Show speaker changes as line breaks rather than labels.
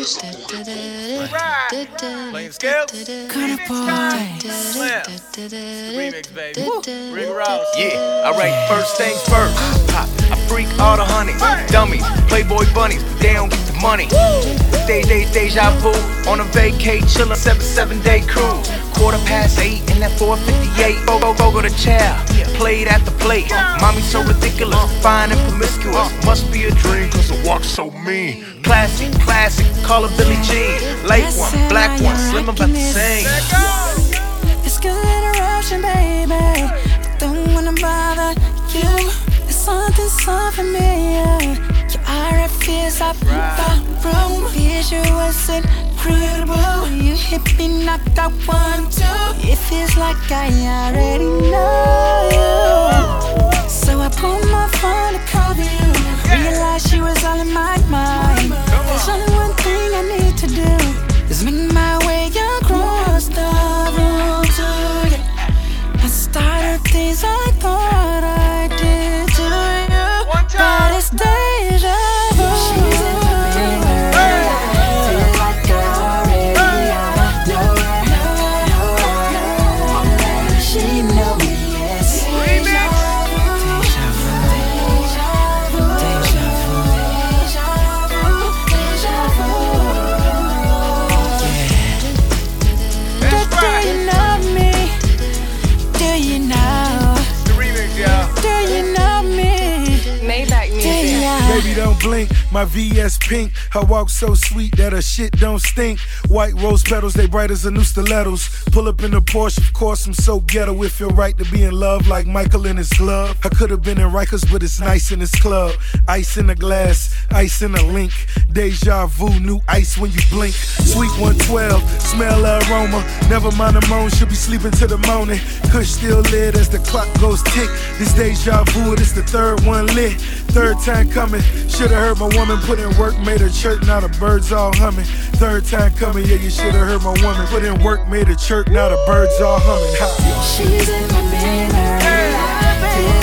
Playing scales.
Kind of boy.
Slim. Remix, baby. Rick Ross.
Yeah, alright, first things first. Pop, I freak all the honeys, dummies, Playboy bunnies, but they don't get the money. Deja vu, on a vacay, chillin' 7-day cruise. 8:15 in that 458. Go to chow, played at the plate. Mommy so ridiculous, fine and promiscuous. Must be a dream, cause I walk so mean. Classic, call her Billie Jean. Late one, black one, slim about to sing.
It's good interruption, baby. Don't wanna bother you. It's something for me, Your aura feels up the room. Visuals incredible. You hit me, knocked out 1, 2. It feels like I already know you. So I pulled my phone to call you. Realized you was all in my mind. There's only one thing I need to do, is make my way across the room to you. I started things I thought I did to you, but it's deja vu. She's in my mirror. Feel like I already know her. She know me, yes. Deja vu, deja vu, deja vu, deja vu. Do you know me? Do you know?
The remix, y'all.
Do you know me?
Maybach music.
Baby, don't blink, my VS pink. I walk so sweet that her shit don't stink. White rose petals, they bright as a new stilettos. Pull up in the Porsche, of course I'm so ghetto. It feel right to be in love like Michael in his glove. I could've been in Rikers, but it's nice in this club. Ice in a glass, ice in a link. Deja vu, new ice when you blink. Sweet 112, smell the aroma. Never mind the moan, she'll be sleeping till the morning. Kush still lit as the clock goes tick. This deja vu, this the third one lit. Third time coming, should've heard my woman put in work, made her chirp, now the birds all humming. Third time coming, yeah, you should've heard my woman put in work, made her chirp, now the birds all humming. Ha.
She's in my mirror.